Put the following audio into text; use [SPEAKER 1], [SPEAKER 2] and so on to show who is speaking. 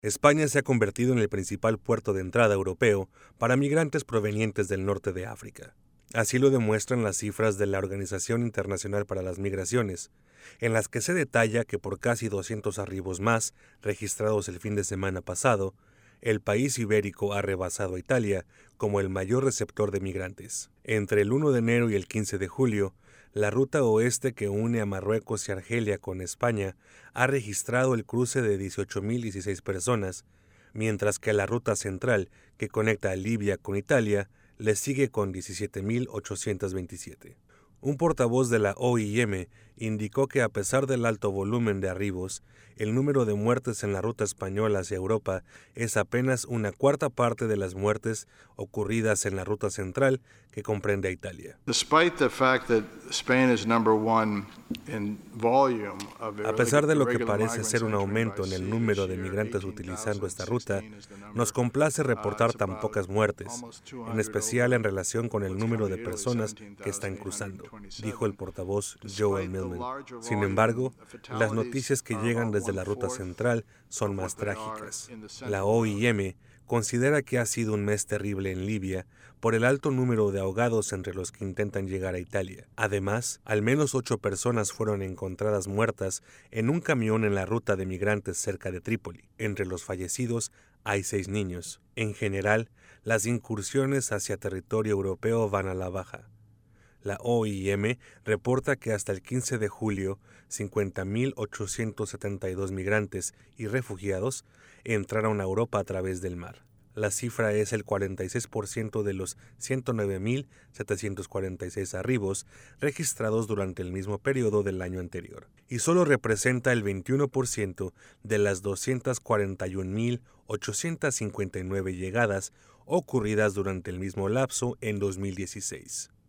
[SPEAKER 1] España se ha convertido en el principal puerto de entrada europeo para migrantes provenientes del norte de África. Así lo demuestran las cifras de la Organización Internacional para las Migraciones, en las que se detalla que por casi 200 arribos más registrados el fin de semana pasado, el país ibérico ha rebasado a Italia como el mayor receptor de migrantes. Entre el 1 de enero y el 15 de julio, la ruta oeste que une a Marruecos y Argelia con España ha registrado el cruce de 18.016 personas, mientras que la ruta central, que conecta a Libia con Italia, le sigue con 17.827. Un portavoz de la OIM indicó que a pesar del alto volumen de arribos, el número de muertes en la ruta española hacia Europa es apenas una cuarta parte de las muertes ocurridas en la ruta central que comprende a Italia. A pesar de lo que parece ser un aumento en el número de migrantes utilizando esta ruta, nos complace reportar tan pocas muertes, en especial en relación con el número de personas que están cruzando, dijo el portavoz Joel Millman. Sin embargo, las noticias que llegan desde la ruta central son más trágicas. La OIM considera que ha sido un mes terrible en Libia por el alto número de ahogados entre los que intentan llegar a Italia. Además, al menos 8 personas fueron encontradas muertas en un camión en la ruta de migrantes cerca de Trípoli. Entre los fallecidos hay 6 niños. En general, las incursiones hacia territorio europeo van a la baja. La OIM reporta que hasta el 15 de julio, 50.872 migrantes y refugiados entraron a Europa a través del mar. La cifra es el 46% de los 109.746 arribos registrados durante el mismo periodo del año anterior, y solo representa el 21% de las 241.859 llegadas ocurridas durante el mismo lapso en 2016.